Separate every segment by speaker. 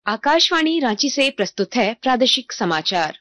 Speaker 1: आकाशवाणी रांची से प्रस्तुत है प्रादेशिक समाचार।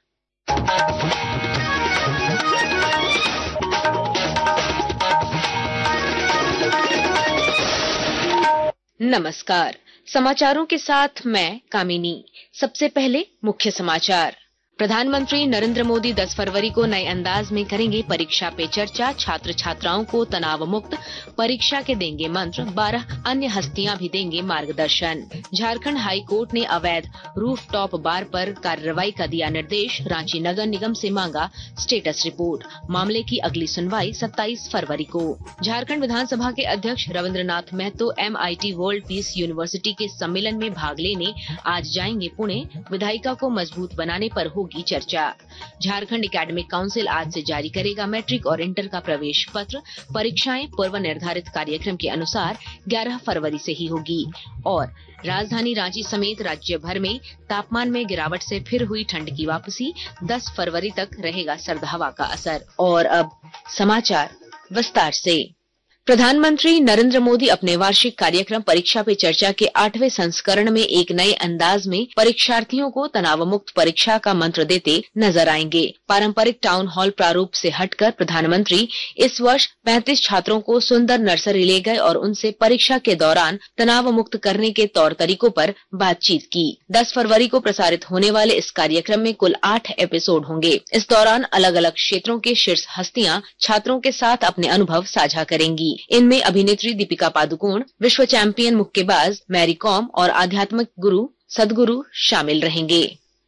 Speaker 1: नमस्कार, समाचारों के साथ मैं कामिनी। सबसे पहले मुख्य समाचार। प्रधानमंत्री नरेंद्र मोदी 10 फरवरी को नए अंदाज में करेंगे परीक्षा पे चर्चा। छात्र छात्राओं को तनाव मुक्त परीक्षा के देंगे मंत्र। 12 अन्य हस्तियां भी देंगे मार्गदर्शन। झारखंड हाई कोर्ट ने अवैध रूफटॉप बार पर कार्रवाई का दिया निर्देश। रांची नगर निगम से मांगा स्टेटस रिपोर्ट। मामले की अगली सुनवाई 27 फरवरी को। झारखंड विधानसभा के अध्यक्ष Ravindranath Mahato MIT world peace university के सम्मेलन में भाग लेने आज जाएंगे पुणे। विधायिका को मजबूत बनाने पर होगी की चर्चा। झारखंड एकेडमिक काउंसिल आज से जारी करेगा मैट्रिक और इंटर का प्रवेश पत्र। परीक्षाएं पूर्व निर्धारित कार्यक्रम के अनुसार 11 फरवरी से ही होगी। और राजधानी रांची समेत राज्य भर में तापमान में गिरावट से फिर हुई ठंड की वापसी। 10 फरवरी तक रहेगा सर्द हवा का असर। और अब समाचार विस्तार से। प्रधानमंत्री नरेंद्र मोदी अपने वार्षिक कार्यक्रम परीक्षा पे चर्चा के 8वें संस्करण में एक नए अंदाज में परीक्षार्थियों को तनाव मुक्त परीक्षा का मंत्र देते नजर आएंगे। पारंपरिक टाउन हॉल प्रारूप से हटकर प्रधानमंत्री इस वर्ष 35 छात्रों को सुंदर नर्सरी ले गए और उनसे परीक्षा के दौरान तनाव मुक्त करने के तौर तरीकों पर बातचीत की। 10 फरवरी को प्रसारित होने वाले इस कार्यक्रम में कुल 8 एपिसोड होंगे। इस दौरान अलग अलग क्षेत्रों के शीर्ष हस्तियां छात्रों के साथ अपने अनुभव साझा करेंगी। इनमें अभिनेत्री दीपिका पादुकोण, विश्व चैंपियन मुक्केबाज मैरी कॉम और आध्यात्मिक गुरु सदगुरु शामिल रहेंगे।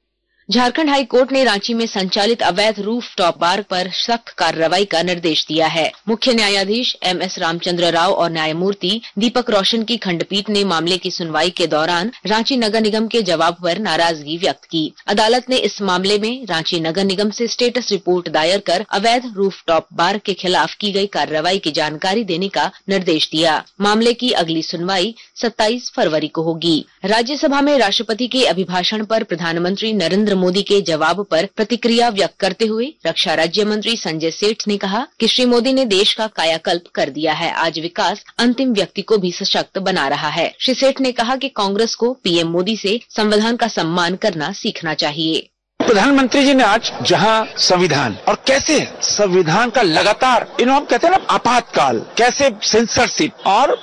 Speaker 1: झारखंड हाई कोर्ट ने रांची में संचालित अवैध रूफटॉप बार पर सख्त कार्रवाई का निर्देश दिया है। मुख्य न्यायाधीश MS रामचंद्र राव और न्यायमूर्ति दीपक रोशन की खंडपीठ ने मामले की सुनवाई के दौरान रांची नगर निगम के जवाब पर नाराजगी व्यक्त की। अदालत ने इस मामले में रांची नगर निगम से स्टेटस रिपोर्ट दायर कर अवैध रूफटॉप बार के खिलाफ की गई कार्रवाई की जानकारी देने का निर्देश दिया। मामले की अगली सुनवाई 27 फरवरी को होगी। राज्यसभा में राष्ट्रपति के अभिभाषण पर प्रधानमंत्री नरेंद्र मोदी के जवाब पर प्रतिक्रिया व्यक्त करते हुए रक्षा राज्य मंत्री संजय सेठ ने कहा कि श्री मोदी ने देश का कायाकल्प कर दिया है। आज विकास अंतिम व्यक्ति को भी सशक्त बना रहा है। श्री सेठ ने कहा कि कांग्रेस को PM मोदी से संविधान का सम्मान करना सीखना चाहिए।
Speaker 2: प्रधानमंत्री जी ने आज जहां संविधान और कैसे संविधान का लगातार हम कहते हैं ना आपातकाल, कैसे सेंसरशिप और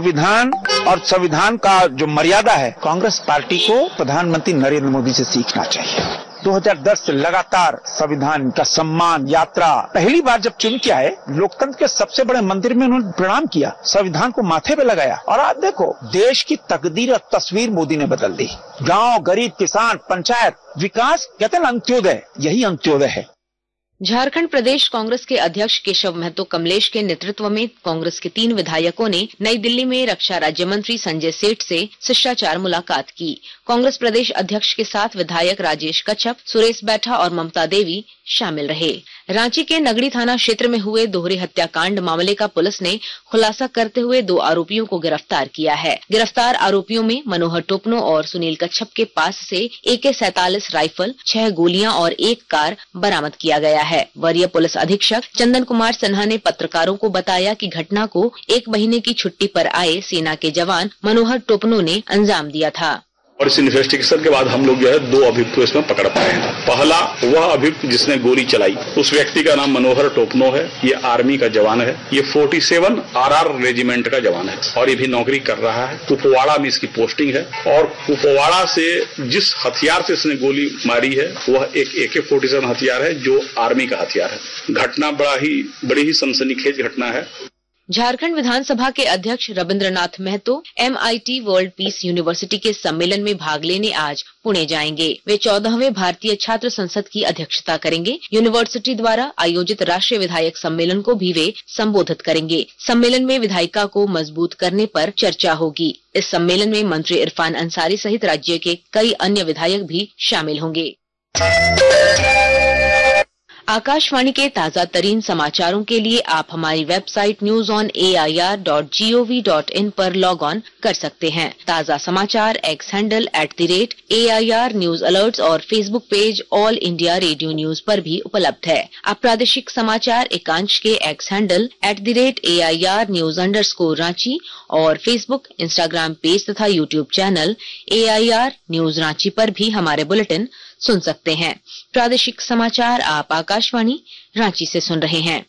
Speaker 2: संविधान का जो मर्यादा है, कांग्रेस पार्टी को प्रधानमंत्री नरेंद्र मोदी से सीखना चाहिए। 2010 से लगातार संविधान का सम्मान यात्रा, पहली बार जब चुन के आए लोकतंत्र के सबसे बड़े मंदिर में उन्होंने प्रणाम किया, संविधान को माथे पे लगाया और आज देखो देश की तकदीर और तस्वीर मोदी ने बदल दी। गांव, गरीब, किसान, पंचायत, विकास, कहते हैं ना अंत्योदय, यही अंत्योदय है।
Speaker 1: झारखंड प्रदेश कांग्रेस के अध्यक्ष केशव महतो कमलेश के नेतृत्व में कांग्रेस के 3 विधायकों ने नई दिल्ली में रक्षा राज्य मंत्री संजय सेठ से शिष्टाचार मुलाकात की। कांग्रेस प्रदेश अध्यक्ष के साथ विधायक राजेश कच्छप, सुरेश बैठा और ममता देवी शामिल रहे। रांची के नगड़ी थाना क्षेत्र में हुए दोहरे हत्याकांड मामले का पुलिस ने खुलासा करते हुए 2 आरोपियों को गिरफ्तार किया है। गिरफ्तार आरोपियों में मनोहर टोपनो और सुनील कच्छप के पास से AK-47 राइफल, 6 गोलियां और 1 कार बरामद किया गया है। वरीय पुलिस अधीक्षक चंदन कुमार सिन्हा ने पत्रकारों को बताया कि घटना को 1 महीने की छुट्टी पर आए सेना के जवान मनोहर टोपनो ने अंजाम दिया था।
Speaker 3: और इस इन्वेस्टिगेशन के बाद हम लोग जो है 2 अभियुक्त को इसमें पकड़ पाए हैं। पहला वह अभियुक्त जिसने गोली चलाई, उस व्यक्ति का नाम मनोहर टोपनो है। ये आर्मी का जवान है। ये 47 RR रेजिमेंट का जवान है और ये भी नौकरी कर रहा है। कुपवाड़ा में इसकी पोस्टिंग है और कुपवाड़ा से जिस हथियार से इसने गोली मारी है वह एक AK-47 हथियार है जो आर्मी का हथियार है। घटना बड़ी ही सनसनीखेज घटना है।
Speaker 1: झारखंड विधानसभा के अध्यक्ष Ravindranath Mahato MIT world peace university के सम्मेलन में भाग लेने आज पुणे जाएंगे। वे 14वें भारतीय छात्र संसद की अध्यक्षता करेंगे। यूनिवर्सिटी द्वारा आयोजित राष्ट्रीय विधायक सम्मेलन को भी वे संबोधित करेंगे। सम्मेलन में विधायिका को मजबूत करने पर चर्चा होगी। इस सम्मेलन में मंत्री इरफान अंसारी सहित राज्य के कई अन्य विधायक भी शामिल होंगे। आकाशवाणी के ताजा तरीन समाचारों के लिए आप हमारी वेबसाइट newsonair.gov.in पर लॉग ऑन कर सकते हैं। ताजा समाचार X handle @AIR news alerts और Facebook page all India radio news पर भी उपलब्ध है। आप प्रादेशिक समाचार एकांश के X handle @AIR news_ Ranchi और फेसबुक, इंस्टाग्राम पेज तथा YouTube channel AIR news Ranchi पर भी हमारे बुलेटिन सुन सकते हैं। प्रादेशिक समाचार आप आकाशवाणी रांची से सुन रहे हैं।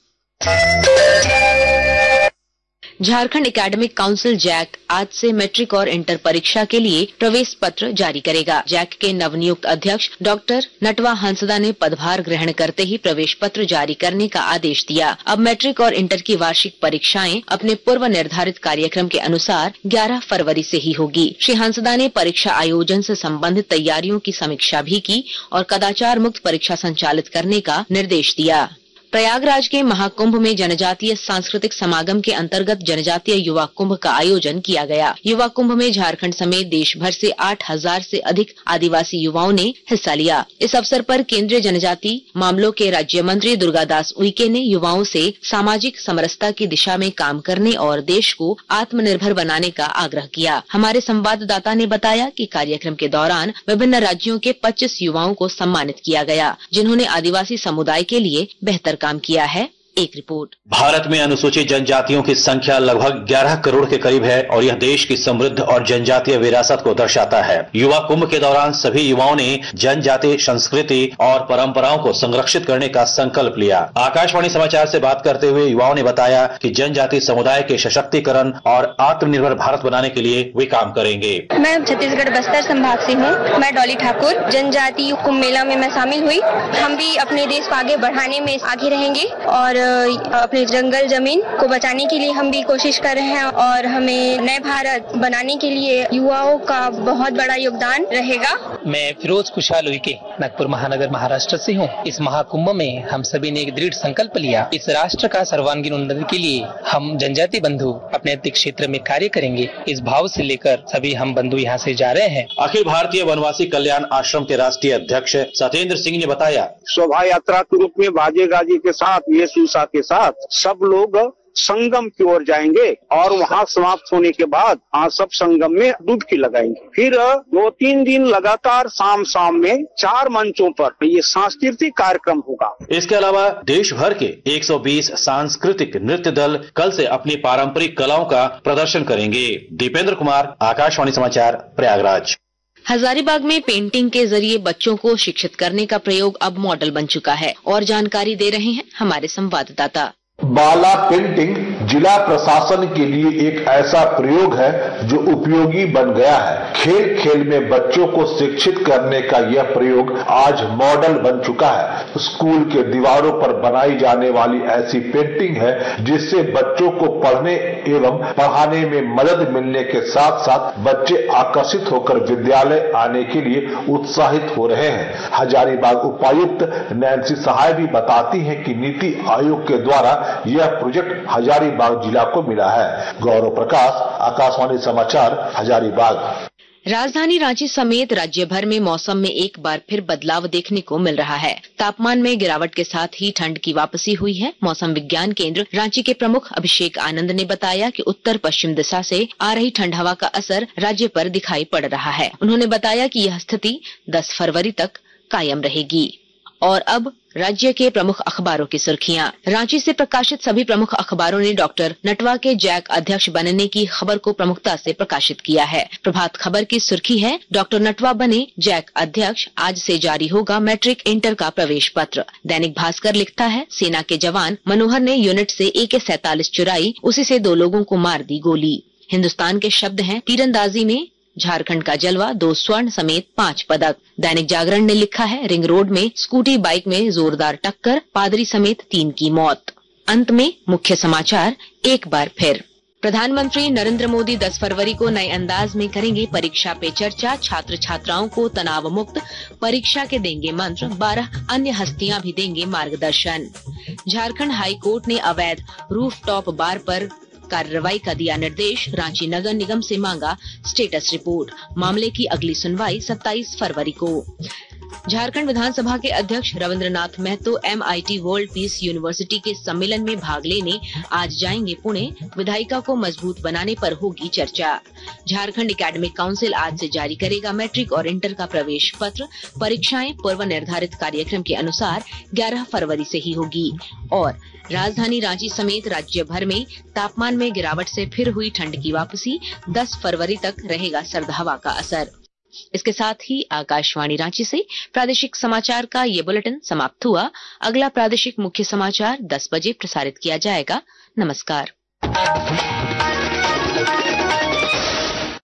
Speaker 1: झारखंड एकेडमिक काउंसिल जैक आज से मैट्रिक और इंटर परीक्षा के लिए प्रवेश पत्र जारी करेगा। जैक के नवनियुक्त अध्यक्ष डॉक्टर नटवा हंसदा ने पदभार ग्रहण करते ही प्रवेश पत्र जारी करने का आदेश दिया। अब मैट्रिक और इंटर की वार्षिक परीक्षाएं अपने पूर्व निर्धारित कार्यक्रम के अनुसार 11 फरवरी से ही होगी। श्री हंसदा ने परीक्षा आयोजन से संबंधित तैयारियों की समीक्षा भी की और कदाचार मुक्त परीक्षा संचालित करने का निर्देश दिया। प्रयागराज के महाकुंभ में जनजातीय सांस्कृतिक समागम के अंतर्गत जनजातीय युवा कुंभ का आयोजन किया गया। युवा कुंभ में झारखंड समेत देश भर से 8,000 से अधिक आदिवासी युवाओं ने हिस्सा लिया। इस अवसर पर केंद्रीय जनजाति मामलों के राज्य मंत्री दुर्गादास उइके ने युवाओं से सामाजिक समरसता की दिशा में काम करने और देश को आत्मनिर्भर बनाने का आग्रह किया। हमारे संवाददाता ने बताया कि कार्यक्रम के दौरान विभिन्न राज्यों के 25 युवाओं को सम्मानित किया गया, जिन्होंने आदिवासी समुदाय के लिए बेहतर काम किया है। एक रिपोर्ट।
Speaker 4: भारत में अनुसूचित जनजातियों की संख्या लगभग 11 करोड़ के करीब है और यह देश की समृद्ध और जनजातीय विरासत को दर्शाता है। युवा कुंभ के दौरान सभी युवाओं ने जनजातीय संस्कृति और परंपराओं को संरक्षित करने का संकल्प लिया। आकाशवाणी समाचार से बात करते हुए युवाओं ने बताया कि जनजातीय समुदाय के सशक्तिकरण और आत्मनिर्भर भारत बनाने के लिए वे काम करेंगे।
Speaker 5: मैं छत्तीसगढ़ बस्तर संभाग से हूँ। मैं डॉली ठाकुर। जनजातीय कुंभ मेला में मैं शामिल हुई। हम भी अपने देश को आगे बढ़ाने में आगे रहेंगे और अपने जंगल जमीन को बचाने के लिए हम भी कोशिश कर रहे हैं और हमें नए भारत बनाने के लिए युवाओं का बहुत बड़ा योगदान रहेगा।
Speaker 6: मैं फिरोज खुशहाल उइके नागपुर महानगर महाराष्ट्र से हूँ। इस महाकुंभ में हम सभी ने एक दृढ़ संकल्प लिया। इस राष्ट्र का सर्वांगीण उन्नति के लिए हम जनजाति बंधु अपने अतिरिक्त क्षेत्र में कार्य करेंगे। इस भाव से लेकर सभी हम बंधु यहाँ से जा रहे हैं।
Speaker 4: अखिल भारतीय वनवासी कल्याण आश्रम के राष्ट्रीय अध्यक्ष सत्येंद्र सिंह ने बताया,
Speaker 2: शोभा यात्रा के रूप में बाजे गाजे के साथ ये सूसा के साथ सब लोग संगम की ओर जाएंगे और वहाँ समाप्त होने के बाद सब संगम में डुबकी लगाएंगे। फिर 2-3 दिन लगातार शाम में 4 मंचों पर ये सांस्कृतिक कार्यक्रम होगा।
Speaker 4: इसके अलावा देश भर के 120 सांस्कृतिक नृत्य दल कल से अपनी पारंपरिक कलाओं का प्रदर्शन करेंगे। दीपेंद्र कुमार, आकाशवाणी समाचार, प्रयागराज।
Speaker 1: हजारीबाग में पेंटिंग के जरिए बच्चों को शिक्षित करने का प्रयोग अब मॉडल बन चुका है और जानकारी दे रहे हैं हमारे संवाददाता।
Speaker 7: बाला पेंटिंग जिला प्रशासन के लिए एक ऐसा प्रयोग है जो उपयोगी बन गया है। खेल खेल में बच्चों को शिक्षित करने का यह प्रयोग आज मॉडल बन चुका है। स्कूल के दीवारों पर बनाई जाने वाली ऐसी पेंटिंग है जिससे बच्चों को पढ़ने एवं पढ़ाने में मदद मिलने के साथ साथ बच्चे आकर्षित होकर विद्यालय आने के लिए उत्साहित हो रहे हैं। हजारीबाग उपायुक्त नैन्सी सहाय भी बताती हैं कि नीति आयोग के द्वारा यह प्रोजेक्ट हजारीबाग जिला को मिला है। गौरव प्रकाश, आकाशवाणी समाचार, हजारीबाग।
Speaker 1: राजधानी रांची समेत राज्य भर में मौसम में एक बार फिर बदलाव देखने को मिल रहा है। तापमान में गिरावट के साथ ही ठंड की वापसी हुई है। मौसम विज्ञान केंद्र रांची के प्रमुख अभिषेक आनंद ने बताया कि उत्तर पश्चिम दिशा से आ रही ठंड हवा का असर राज्य पर दिखाई पड़ रहा है। उन्होंने बताया कि यह स्थिति 10 फरवरी तक कायम रहेगी। और अब राज्य के प्रमुख अखबारों की सुर्खियां। रांची से प्रकाशित सभी प्रमुख अखबारों ने डॉक्टर नटवा के जैक अध्यक्ष बनने की खबर को प्रमुखता से प्रकाशित किया है। प्रभात खबर की सुर्खी है, डॉक्टर नटवा बने जैक अध्यक्ष, आज से जारी होगा मैट्रिक इंटर का प्रवेश पत्र। दैनिक भास्कर लिखता है, सेना के जवान मनोहर ने यूनिट से AK-47 चुराई, उसी से 2 लोगों को मार दी गोली। हिंदुस्तान के शब्द हैं, तीरंदाजी में झारखंड का जलवा, 2 स्वर्ण समेत 5 पदक। दैनिक जागरण ने लिखा है, रिंग रोड में स्कूटी बाइक में जोरदार टक्कर, पादरी समेत 3 की मौत। अंत में मुख्य समाचार एक बार फिर। प्रधानमंत्री नरेंद्र मोदी 10 फरवरी को नए अंदाज में करेंगे परीक्षा पे चर्चा। छात्र छात्राओं को तनाव मुक्त परीक्षा के देंगे मंत्र, 12 अन्य हस्तियां भी देंगे मार्गदर्शन। झारखंड हाई कोर्ट ने अवैध रूफटॉप बार पर कार्रवाई का दिया निर्देश। रांची नगर निगम से मांगा स्टेटस रिपोर्ट। मामले की अगली सुनवाई 27 फरवरी को। झारखंड विधानसभा के अध्यक्ष Ravindranath Mahato MIT world peace university के सम्मेलन में भाग लेने आज जाएंगे पुणे। विधायिका को मजबूत बनाने पर होगी चर्चा। झारखंड एकेडमिक काउंसिल आज से जारी करेगा मैट्रिक और इंटर का प्रवेश पत्र। परीक्षाएं पूर्व निर्धारित कार्यक्रम के अनुसार 11 फरवरी से ही होगी। और राजधानी रांची समेत राज्य भर में तापमान में गिरावट से फिर हुई ठंड की वापसी। 10 फरवरी तक रहेगा सर्द हवा का असर। इसके साथ ही आकाशवाणी रांची से प्रादेशिक समाचार का ये बुलेटिन समाप्त हुआ। अगला प्रादेशिक मुख्य समाचार 10 बजे प्रसारित किया जाएगा। नमस्कार।